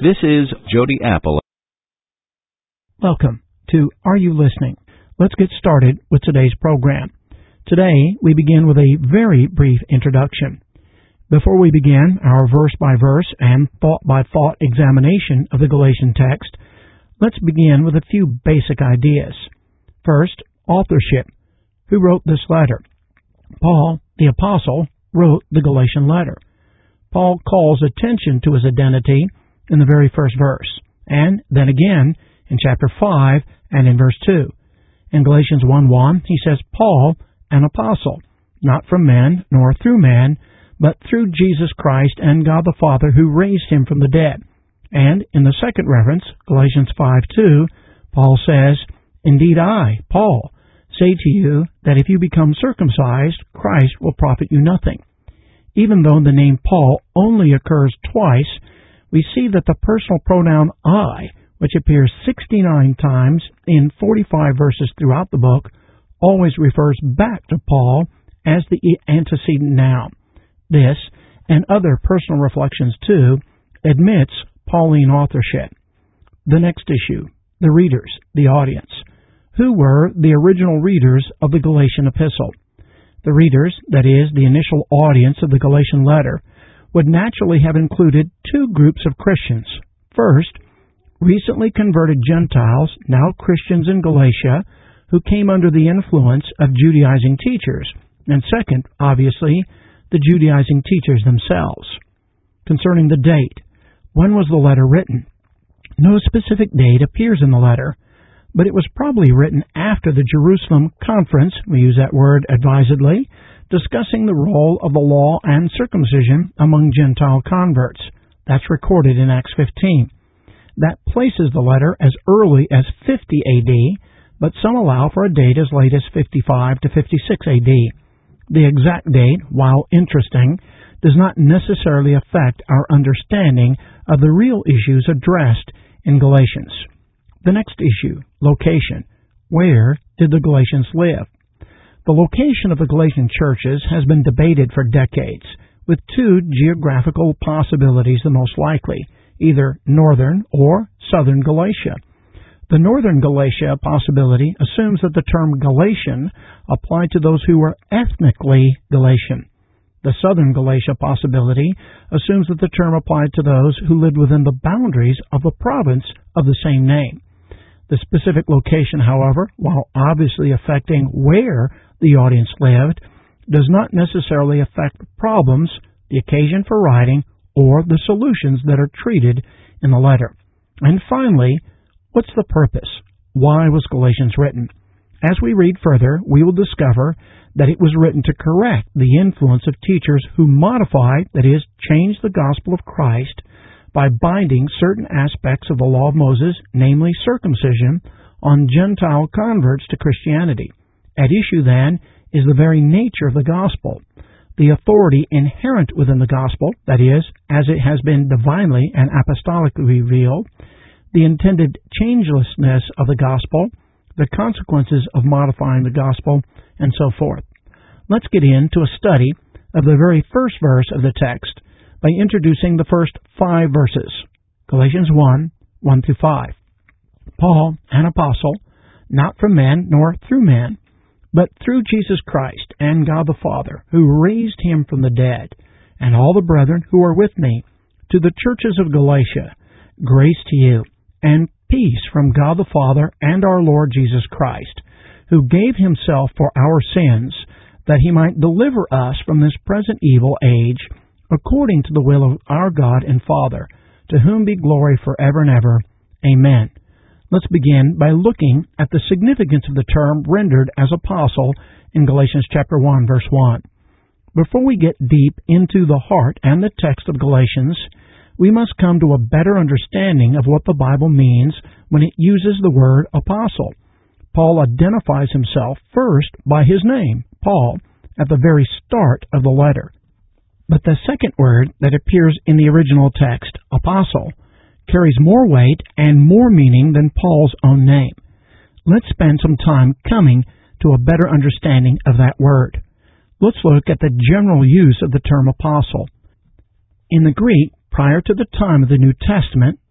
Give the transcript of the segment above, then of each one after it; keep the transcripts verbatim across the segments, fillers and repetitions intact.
This is Jody Apple. Welcome to Are You Listening? Let's get started with today's program. Today, we begin with a very brief introduction. Before we begin our verse-by-verse and thought-by-thought examination of the Galatian text, let's begin with a few basic ideas. First, authorship. Who wrote this letter? Paul, the apostle, wrote the Galatian letter. Paul calls attention to his identity in the very first verse, and then again in chapter five and in verse two. In Galatians one one, he says, Paul, an apostle, not from men nor through man, but through Jesus Christ and God the Father who raised him from the dead. And in the second reference, Galatians five two, Paul says, Indeed I, Paul, say to you that if you become circumcised, Christ will profit you nothing. Even though the name Paul only occurs twice, we see that the personal pronoun I, which appears sixty-nine times in forty-five verses throughout the book, always refers back to Paul as the antecedent noun. This, and other personal reflections too, admits Pauline authorship. The next issue, the readers, the audience. Who were the original readers of the Galatian epistle? The readers, that is, the initial audience of the Galatian letter, would naturally have included two groups of Christians. First, recently converted Gentiles, now Christians in Galatia, who came under the influence of Judaizing teachers. And second, obviously, the Judaizing teachers themselves. Concerning the date, when was the letter written? No specific date appears in the letter, but it was probably written after the Jerusalem conference, we use that word advisedly, discussing the role of the law and circumcision among Gentile converts. That's recorded in Acts fifteen. That places the letter as early as fifty A D, but some allow for a date as late as fifty-five to fifty-six A D. The exact date, while interesting, does not necessarily affect our understanding of the real issues addressed in Galatians. The next issue, location. Where did the Galatians live? The location of the Galatian churches has been debated for decades, with two geographical possibilities the most likely, either northern or southern Galatia. The northern Galatia possibility assumes that the term Galatian applied to those who were ethnically Galatian. The southern Galatia possibility assumes that the term applied to those who lived within the boundaries of a province of the same name. The specific location, however, while obviously affecting where the audience lived, does not necessarily affect the problems, the occasion for writing, or the solutions that are treated in the letter. And finally, what's the purpose? Why was Galatians written? As we read further, we will discover that it was written to correct the influence of teachers who modified, that is, changed the gospel of Christ by binding certain aspects of the law of Moses, namely circumcision, on Gentile converts to Christianity. At issue, then, is the very nature of the gospel, the authority inherent within the gospel, that is, as it has been divinely and apostolically revealed, the intended changelessness of the gospel, the consequences of modifying the gospel, and so forth. Let's get into a study of the very first verse of the text by introducing the first five verses. Galatians one, one through five. Paul, an apostle, not from men nor through men, but through Jesus Christ and God the Father, who raised him from the dead, and all the brethren who are with me, to the churches of Galatia, grace to you, and peace from God the Father and our Lord Jesus Christ, who gave himself for our sins, that he might deliver us from this present evil age, according to the will of our God and Father, to whom be glory forever and ever. Amen. Let's begin by looking at the significance of the term rendered as apostle in Galatians chapter one, verse one. Before we get deep into the heart and the text of Galatians, we must come to a better understanding of what the Bible means when it uses the word apostle. Paul identifies himself first by his name, Paul, at the very start of the letter. But the second word that appears in the original text, apostle, carries more weight and more meaning than Paul's own name. Let's spend some time coming to a better understanding of that word. Let's look at the general use of the term apostle. In the Greek, prior to the time of the New Testament,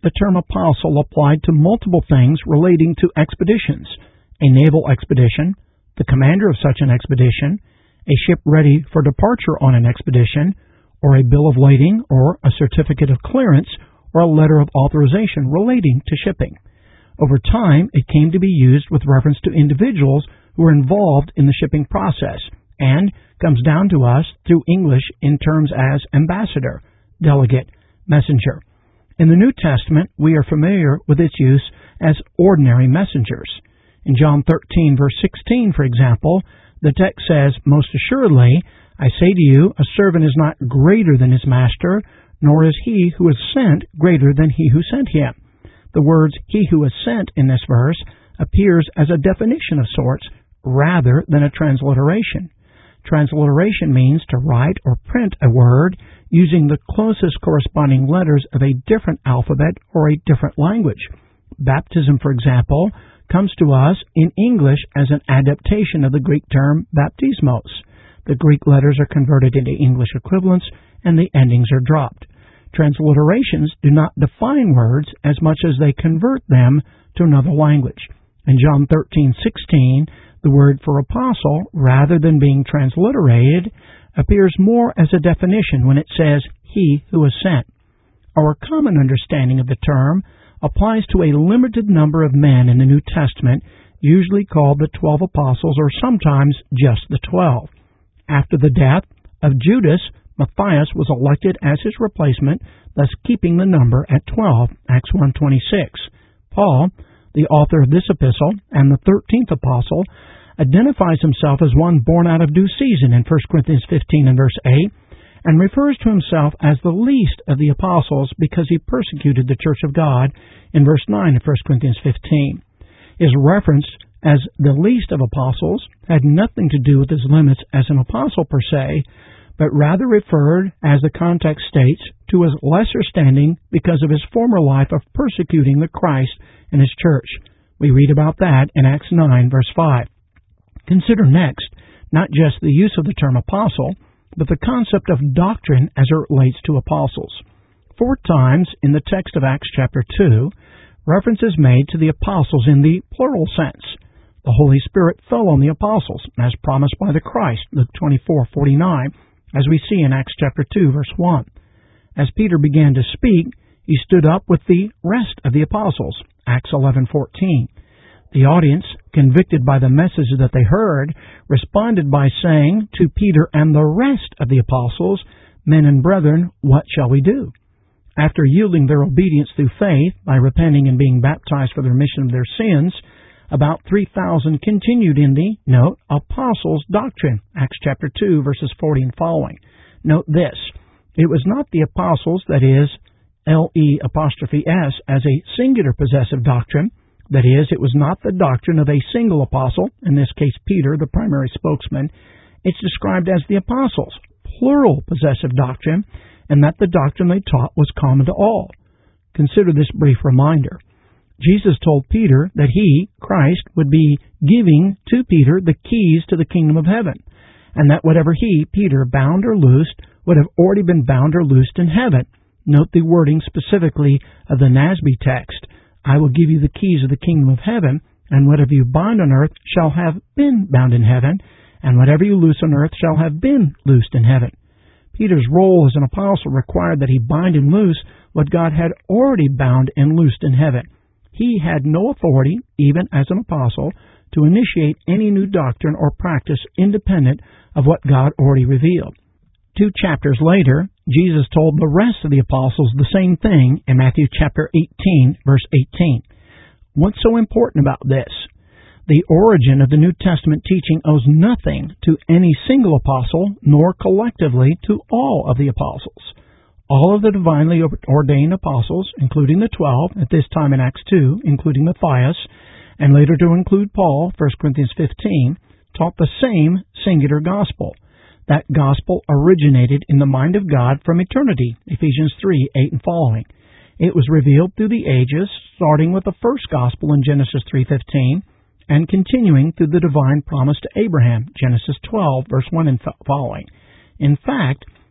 the term apostle applied to multiple things relating to expeditions: a naval expedition, the commander of such an expedition, a ship ready for departure on an expedition, or a bill of lading, or a certificate of clearance, or a letter of authorization relating to shipping. Over time, it came to be used with reference to individuals who are involved in the shipping process, and comes down to us through English in terms as ambassador, delegate, messenger. In the New Testament, we are familiar with its use as ordinary messengers. In John thirteen, verse sixteen, for example, the text says, "Most assuredly, I say to you, a servant is not greater than his master, nor is he who is sent greater than he who sent him." The words "he who is sent" in this verse appears as a definition of sorts, rather than a transliteration. Transliteration means to write or print a word using the closest corresponding letters of a different alphabet or a different language. Baptism, for example, comes to us in English as an adaptation of the Greek term baptismos. The Greek letters are converted into English equivalents, and the endings are dropped. Transliterations do not define words as much as they convert them to another language. In John thirteen sixteen, the word for apostle, rather than being transliterated, appears more as a definition when it says, "he who is sent." Our common understanding of the term applies to a limited number of men in the New Testament, usually called the twelve apostles, or sometimes just the twelve. After the death of Judas, Matthias was elected as his replacement, thus keeping the number at twelve, Acts one twenty-six. Paul, the author of this epistle and the thirteenth apostle, identifies himself as one born out of due season in First Corinthians fifteen and verse eight, and refers to himself as the least of the apostles because he persecuted the church of God in verse nine of First Corinthians fifteen. His reference as the least of apostles had nothing to do with his limits as an apostle per se, but rather referred, as the context states, to his lesser standing because of his former life of persecuting the Christ and his church. We read about that in Acts nine, verse five. Consider next not just the use of the term apostle, but the concept of doctrine as it relates to apostles. Four times in the text of Acts chapter two, reference is made to the apostles in the plural sense. The Holy Spirit fell on the apostles, as promised by the Christ, Luke twenty-four forty-nine, as we see in Acts chapter two, verse one. As Peter began to speak, he stood up with the rest of the apostles, Acts eleven fourteen. The audience, convicted by the message that they heard, responded by saying to Peter and the rest of the apostles, "Men and brethren, what shall we do?" After yielding their obedience through faith by repenting and being baptized for the remission of their sins, about three thousand continued in the, note, apostles' doctrine, Acts chapter two, verses forty and following. Note this, it was not the apostles, that is, L E apostrophe S, as a singular possessive doctrine. That is, it was not the doctrine of a single apostle, in this case Peter, the primary spokesman. It's described as the apostles, plural possessive doctrine, and that the doctrine they taught was common to all. Consider this brief reminder. Jesus told Peter that he, Christ, would be giving to Peter the keys to the kingdom of heaven, and that whatever he, Peter, bound or loosed would have already been bound or loosed in heaven. Note the wording specifically of the N A S B text. I will give you the keys of the kingdom of heaven, and whatever you bind on earth shall have been bound in heaven, and whatever you loose on earth shall have been loosed in heaven. Peter's role as an apostle required that he bind and loose what God had already bound and loosed in heaven. He had no authority, even as an apostle, to initiate any new doctrine or practice independent of what God already revealed. Two chapters later, Jesus told the rest of the apostles the same thing in Matthew chapter eighteen, verse eighteen. What's so important about this? The origin of the New Testament teaching owes nothing to any single apostle, nor collectively to all of the apostles. All of the divinely ordained apostles, including the twelve, at this time in Acts two, including Matthias, and later to include Paul, First Corinthians fifteen, taught the same singular gospel. That gospel originated in the mind of God from eternity, Ephesians three, eight and following. It was revealed through the ages, starting with the first gospel in Genesis three fifteen, and continuing through the divine promise to Abraham, Genesis twelve, verse one and following. In fact,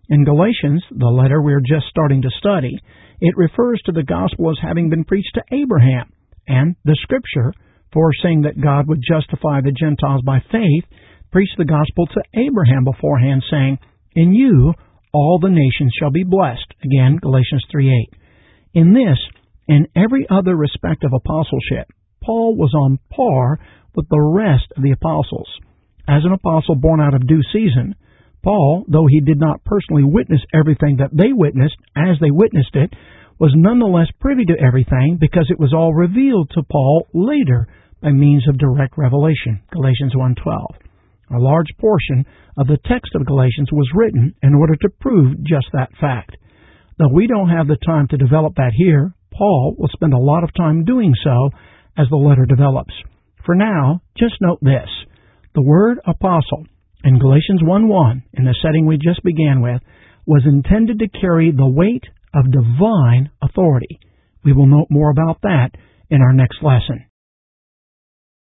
In Galatians, the letter we're just starting to study, it refers to the gospel as having been preached to Abraham, and the Scripture, foreseeing that God would justify the Gentiles by faith, preached the gospel to Abraham beforehand, saying, "In you all the nations shall be blessed." Again, Galatians three eight. In this and every other respect of apostleship, Paul was on par with the rest of the apostles. As an apostle born out of due season, Paul, though he did not personally witness everything that they witnessed as they witnessed it, was nonetheless privy to everything because it was all revealed to Paul later by means of direct revelation. Galatians one twelve. A large portion of the text of Galatians was written in order to prove just that fact. Though we don't have the time to develop that here, Paul will spend a lot of time doing so as the letter develops. For now, just note this. The word apostle in Galatians one one, in the setting we just began with, was intended to carry the weight of divine authority. We will note more about that in our next lesson.